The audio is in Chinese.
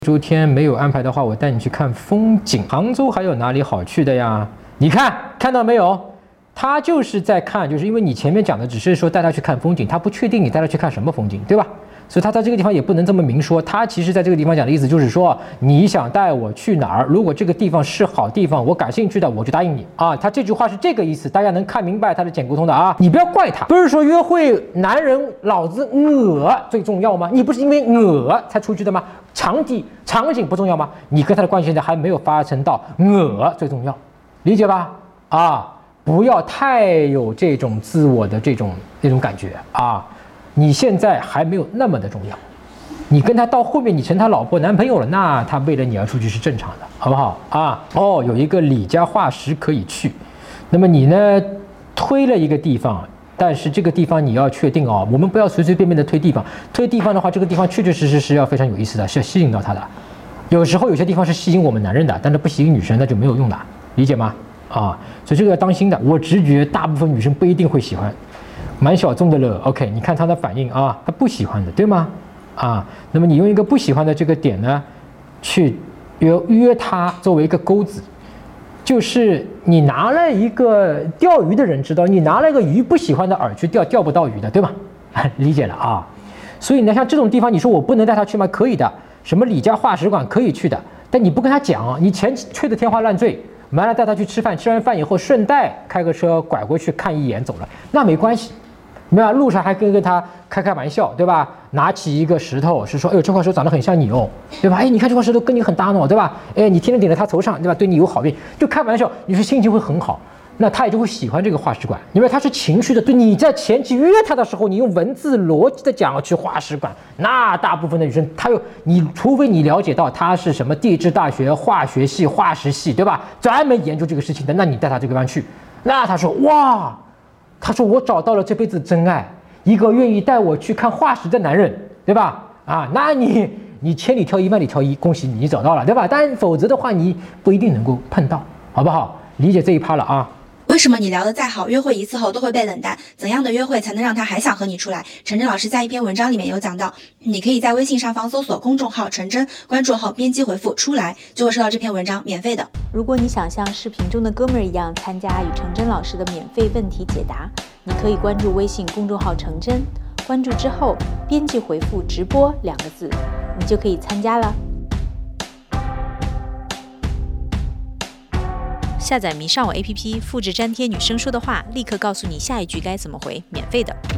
周天没有安排的话，我带你去看风景。杭州还有哪里好去的呀？你看到没有？他就是在看，就是因为你前面讲的只是说带他去看风景，他不确定你带他去看什么风景，对吧？所以他在这个地方也不能这么明说。他其实在这个地方讲的意思就是说，你想带我去哪儿？如果这个地方是好地方，我感兴趣的，我就答应你啊。他这句话是这个意思，大家能看明白他的简沟通的啊。你不要怪他，不是说约会男人老子最重要吗？你不是因为才出去的吗？场景不重要吗？你跟他的关系现在还没有发生到最重要，理解吧？啊，不要太有这种自我的那种感觉啊。你现在还没有那么的重要，你跟他到后面你成他老婆男朋友了，那他为了你而出去是正常的，好不好啊？哦，有一个李家化石可以去，那么你呢推了一个地方，但是这个地方你要确定哦，我们不要随随便便的推地方的话，这个地方确确实实是要非常有意思的，是要吸引到他的。有时候有些地方是吸引我们男人的，但是不吸引女生，那就没有用的，理解吗？啊，所以这个要当心的。我直觉大部分女生不一定会喜欢。蛮小众的了 ，OK， 你看他的反应啊，他不喜欢的，对吗？啊，那么你用一个不喜欢的这个点呢，去约他作为一个钩子，就是你拿了一个钓鱼的人知道，你拿了一个鱼不喜欢的饵去钓不到鱼的，对吧？理解了啊。所以呢，像这种地方，你说我不能带他去吗？可以的，什么李家化石馆可以去的，但你不跟他讲，你钱吹得天花乱坠，完了带他去吃饭，吃完饭以后顺带开个车拐过去看一眼走了，那没关系。没有，路上还跟他开玩笑，对吧？拿起一个石头，是说，哎呦，这块石头长得很像你哦，对吧？哎，你看这块石头跟你很搭呢，对吧？哎，你天天顶在他头上，对吧？对你有好运，就开玩笑，你说心情会很好，那他也就会喜欢这个化石馆，因为他是情绪的。对，你在前期约他的时候，你用文字逻辑的讲去化石馆，那大部分的女生，除非你了解到他是什么地质大学化学系、化石系，对吧？专门研究这个事情的，那你带他这个地方去，那他说哇。他说我找到了这辈子真爱，一个愿意带我去看化石的男人，对吧？啊，那你千里挑一万里挑一，恭喜你找到了，对吧？但否则的话，你不一定能够碰到，好不好？理解这一趴了啊。 为什么你聊得再好，约会一次后都会被冷淡？怎样的约会才能让他还想和你出来？陈真老师在一篇文章里面有讲到，你可以在微信上方搜索公众号陈真，关注后编辑回复出来，就会收到这篇文章免费的。 如果你想像视频中的哥们儿一样参加与陈真老师的免费问题解答，你可以关注微信公众号陈真，关注之后编辑回复直播2个字，你就可以参加了。下载迷上我 APP， 复制粘贴女生说的话，立刻告诉你下一句该怎么回，免费的。